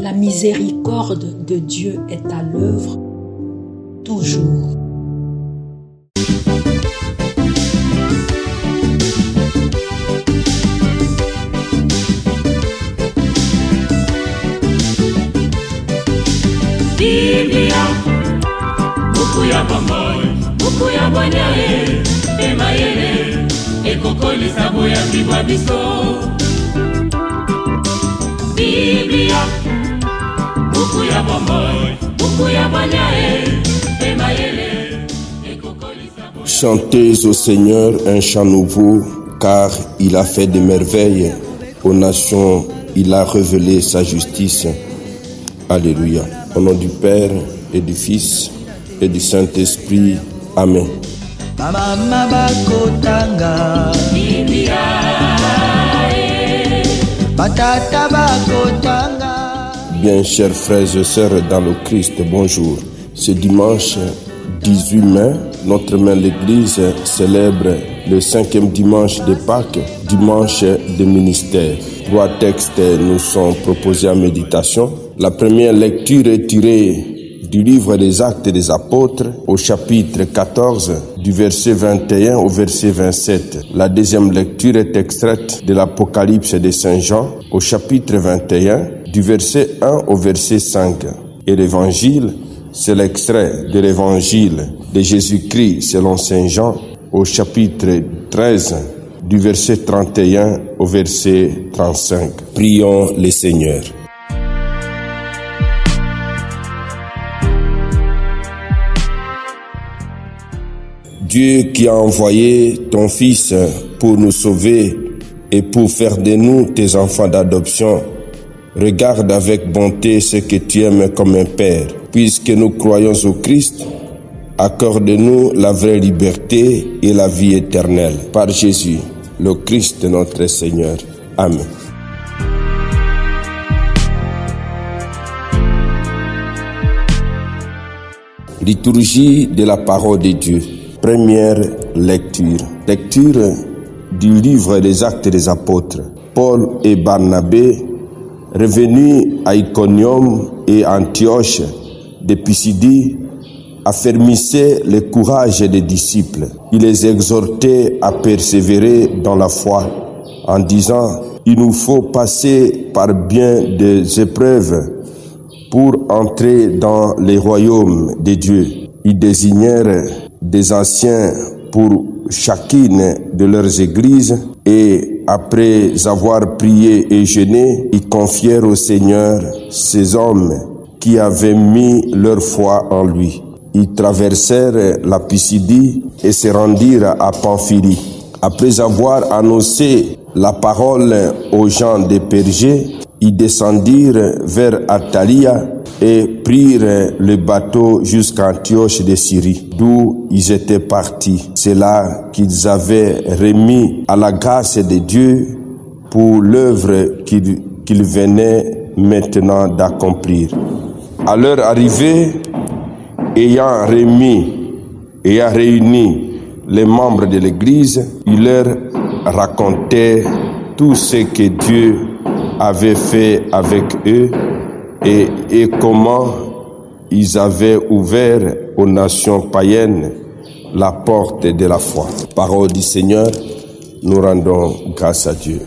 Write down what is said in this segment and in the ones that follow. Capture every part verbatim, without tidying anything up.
La miséricorde de Dieu est à l'œuvre toujours. Biblia, buku ya bomoi, buku ya bwanyae, emayele, ekokoli sabo ya bibwa biso. Biblia, buku ya bomoi, buku ya bwanyae, emayele, ekokoli sabo. Chantez au Seigneur un chant nouveau, car il a fait des merveilles. Aux nations, il a révélé sa justice. Alléluia. Au nom du Père et du Fils et du Saint-Esprit. Amen. Bien, chers frères et sœurs dans le Christ, bonjour. Ce dimanche dix-huit mai, notre mère l'Église célèbre le cinquième dimanche de Pâques, dimanche de ministère. Trois textes nous sont proposés en méditation. La première lecture est tirée du livre des Actes des Apôtres au chapitre quatorze, du verset vingt et un au verset vingt-sept. La deuxième lecture est extraite de l'Apocalypse de Saint Jean au chapitre vingt et un, du verset un au verset cinq. Et l'évangile, c'est l'extrait de l'évangile de Jésus-Christ selon Saint Jean au chapitre treize, du verset trente et un au verset trente-cinq. Prions le Seigneur. Dieu qui a envoyé ton Fils pour nous sauver et pour faire de nous tes enfants d'adoption, regarde avec bonté ce que tu aimes comme un Père. Puisque nous croyons au Christ, accorde-nous la vraie liberté et la vie éternelle. Par Jésus, le Christ notre Seigneur. Amen. Liturgie de la parole de Dieu. Première lecture. Lecture du livre des Actes des Apôtres. Paul et Barnabé, revenus à Iconium et Antioche de Pisidie, affermissaient le courage des disciples. Il les exhortait à persévérer dans la foi en disant « Il nous faut passer par bien des épreuves pour entrer dans les royaumes de Dieu. » Ils désignèrent des anciens pour chacune de leurs églises et après avoir prié et jeûné, ils confièrent au Seigneur ces hommes qui avaient mis leur foi en lui. Ils traversèrent la Pisidie et se rendirent à Pamphylie. Après avoir annoncé la parole aux gens des Pergés, ils descendirent vers Attalia et prirent le bateau jusqu'à Antioche de Syrie, d'où ils étaient partis. C'est là qu'ils avaient remis à la grâce de Dieu pour l'œuvre qu'ils qu'ils venaient maintenant d'accomplir. À leur arrivée, ayant remis, ayant réuni les membres de l'Église, il leur racontait tout ce que Dieu avait fait avec eux et, et comment ils avaient ouvert aux nations païennes la porte de la foi. Parole du Seigneur, nous rendons grâce à Dieu.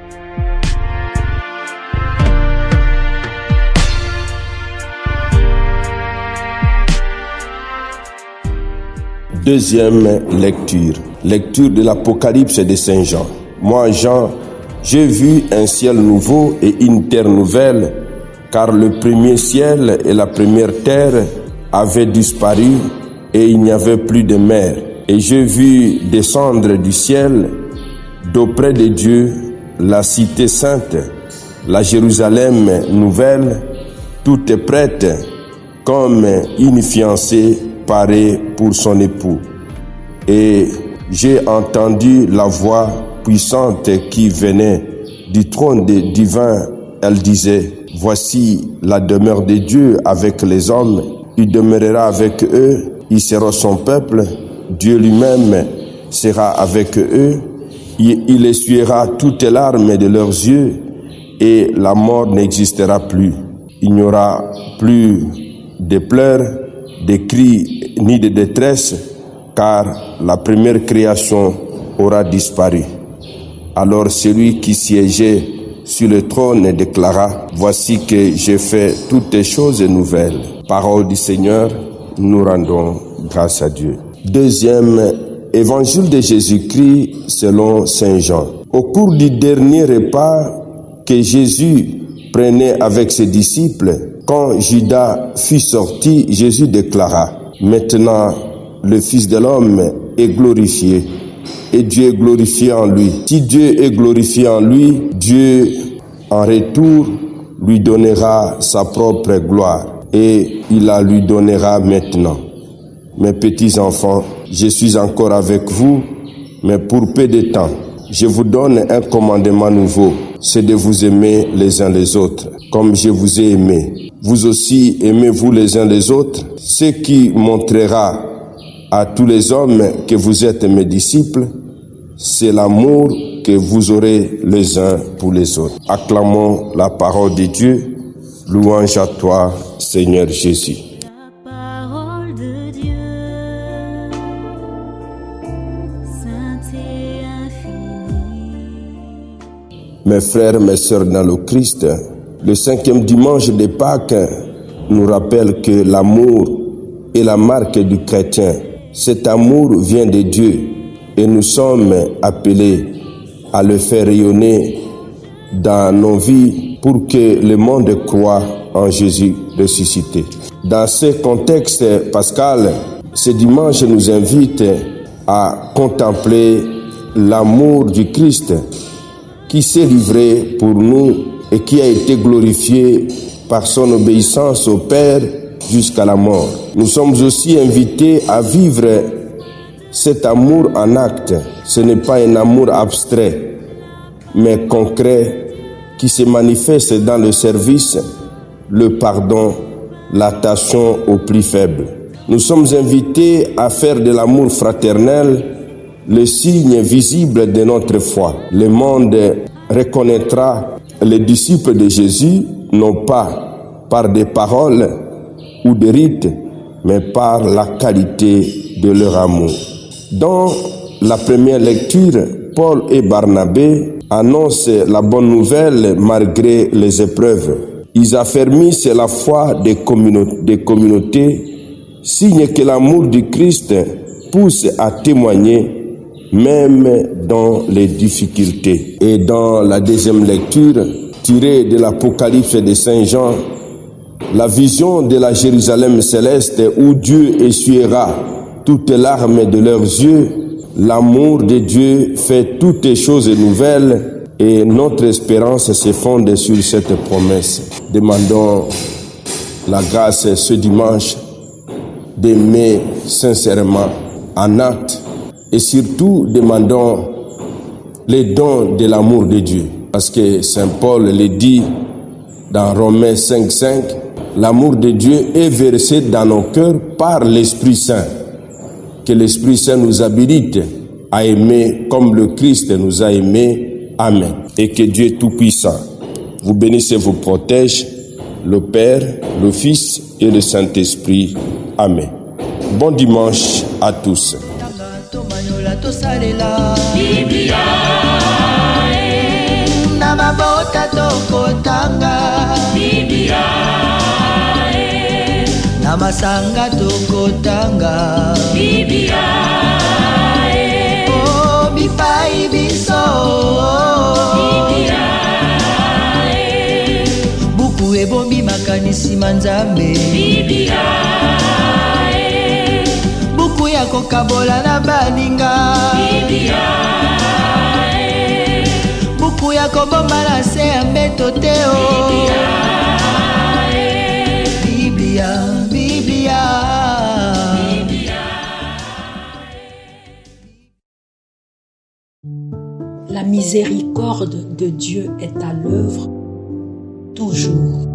Deuxième lecture. Lecture de l'Apocalypse de Saint Jean. Moi, Jean, j'ai vu un ciel nouveau et une terre nouvelle, car le premier ciel et la première terre avaient disparu et il n'y avait plus de mer. Et j'ai vu descendre du ciel, d'auprès de Dieu, la cité sainte, la Jérusalem nouvelle, toute prête comme une fiancée parée pour son époux. Et j'ai entendu la voix puissante qui venait du trône divin. Elle disait, voici la demeure de Dieu avec les hommes. Il demeurera avec eux, il sera son peuple. Dieu lui-même sera avec eux. Il, il essuiera toutes les larmes de leurs yeux et la mort n'existera plus. Il n'y aura plus de pleurs, de cris ni de détresse, car la première création aura disparu. Alors celui qui siégeait sur le trône déclara: voici que j'ai fait toutes les choses nouvelles. Parole du Seigneur, nous rendons grâce à Dieu. Deuxième évangile de Jésus-Christ selon saint Jean. Au cours du dernier repas que Jésus prenait avec ses disciples, quand Judas fut sorti, Jésus déclara: maintenant le Fils de l'homme est glorifié et Dieu est glorifié en lui. Si Dieu est glorifié en lui, Dieu en retour lui donnera sa propre gloire et il la lui donnera maintenant. Mes petits enfants, je suis encore avec vous, mais pour peu de temps. Je vous donne un commandement nouveau, c'est de vous aimer les uns les autres, comme je vous ai aimé. Vous aussi aimez-vous les uns les autres, ce qui montrera à tous les hommes que vous êtes mes disciples, c'est l'amour que vous aurez les uns pour les autres. Acclamons la parole de Dieu. Louange à toi, Seigneur Jésus. La parole de Dieu, sainte et infinie. Mes frères, mes sœurs dans le Christ, le cinquième dimanche de Pâques nous rappelle que l'amour est la marque du chrétien. Cet amour vient de Dieu et nous sommes appelés à le faire rayonner dans nos vies pour que le monde croie en Jésus ressuscité. Dans ce contexte pascal, ce dimanche nous invite à contempler l'amour du Christ qui s'est livré pour nous et qui a été glorifié par son obéissance au Père jusqu'à la mort. Nous sommes aussi invités à vivre cet amour en acte. Ce n'est pas un amour abstrait, mais concret, qui se manifeste dans le service, le pardon, l'attention aux plus faibles. Nous sommes invités à faire de l'amour fraternel le signe visible de notre foi. Le monde reconnaîtra les disciples de Jésus, non pas par des paroles ou des rites, mais par la qualité de leur amour. Dans la première lecture, Paul et Barnabé annoncent la bonne nouvelle malgré les épreuves. Ils affermissent la foi des, communautés, des communautés, signe que l'amour du Christ pousse à témoigner même dans les difficultés. Et dans la deuxième lecture, tirée de l'Apocalypse de saint Jean, la vision de la Jérusalem céleste où Dieu essuiera toutes les larmes de leurs yeux, l'amour de Dieu fait toutes les choses nouvelles et notre espérance se fonde sur cette promesse. Demandons la grâce ce dimanche d'aimer sincèrement en acte et surtout demandons les dons de l'amour de Dieu. Parce que saint Paul le dit dans Romains cinq cinq, l'amour de Dieu est versé dans nos cœurs par l'Esprit Saint. Que l'Esprit Saint nous habilite à aimer comme le Christ nous a aimés. Amen. Et que Dieu Tout-Puissant vous bénisse et vous protège, le Père, le Fils et le Saint-Esprit. Amen. Bon dimanche à tous. Biblia, na mabota tokotanga Biblia, na masanga tokotanga Biblia, oh bipai biso Biblia, buku ebombi makanisi manzambe Biblia, buku ya kokabola na baninga Biblia, buku ya kobomba na se ya mbeto te o Biblia, Biblia. La miséricorde de Dieu est à l'œuvre toujours.